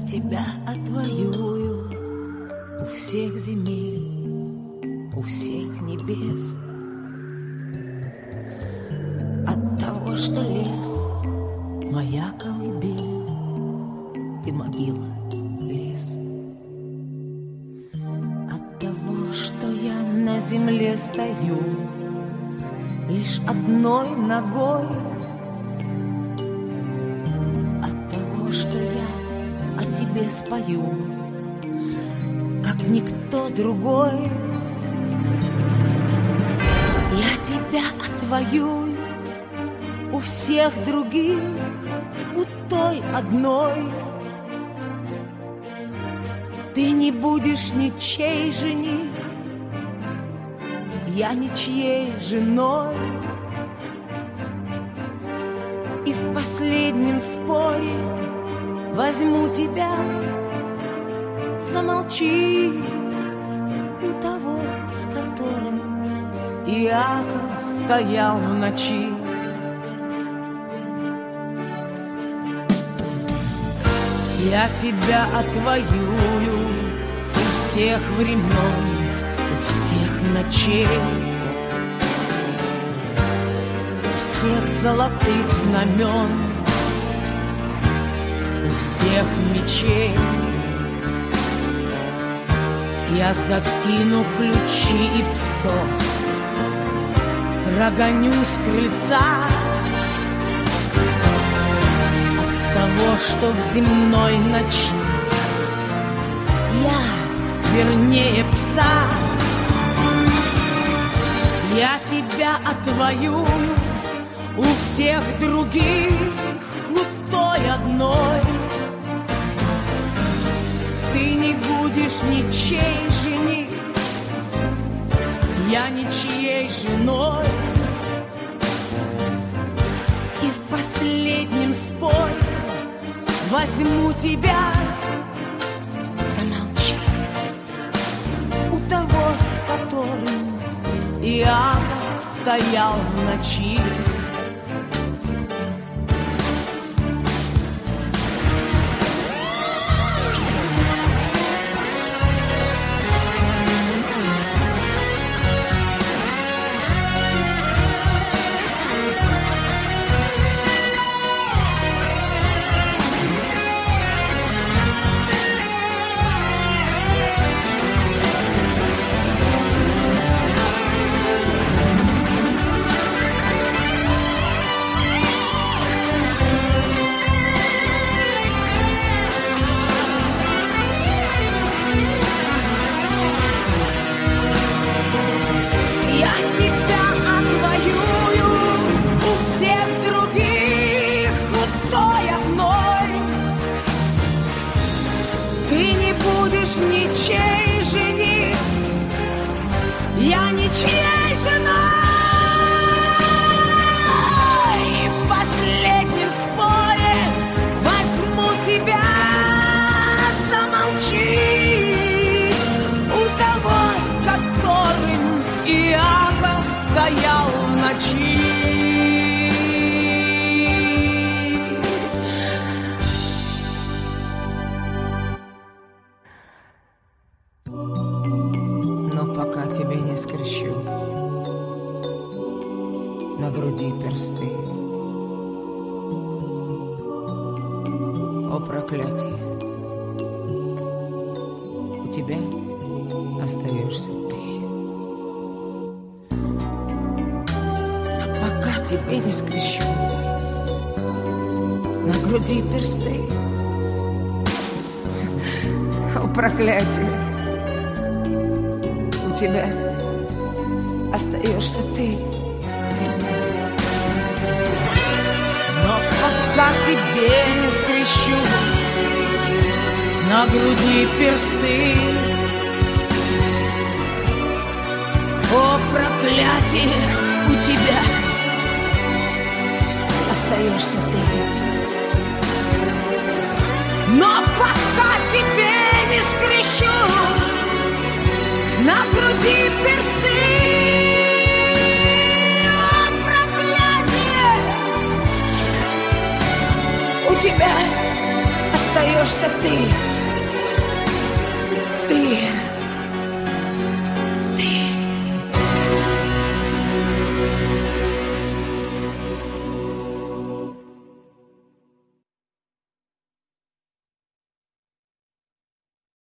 тебя отвоюю у всех земель, у всех небес. От того, что лес — моя колыбель и могила — лес. От того, что я на земле стою лишь одной ногой. От того, что я о тебе спою, как никто другой. Я тебя отвоюю у всех других, у той одной. Ты не будешь ничей жених, я ничьей женой. И в последнем споре возьму тебя. Замолчи у того, с которым Иаков стоял в ночи. Я тебя отвоюю у всех времен, у всех ночей, у всех золотых знамен, у всех мечей. Я закину ключи и псов, прогоню с крыльца от того, что в земной ночи я вернее пса. Я тебя отвоюю у всех других, у той одной. Ты не будешь ничей жених, я ничьей женой. И в последнем споре возьму тебя. Замолчи у того, с которым Иаков стоял в ночи. На груди персты. О, проклятие! У тебя остаешься ты. А пока тебе не скрещу на груди персты. О, проклятие! У тебя остаешься ты. Пока тебе не скрещу на груди персты. О, проклятие, у тебя остаешься ты. Но пока тебе не скрещу на груди персты. У тебя остаешься ты. Ты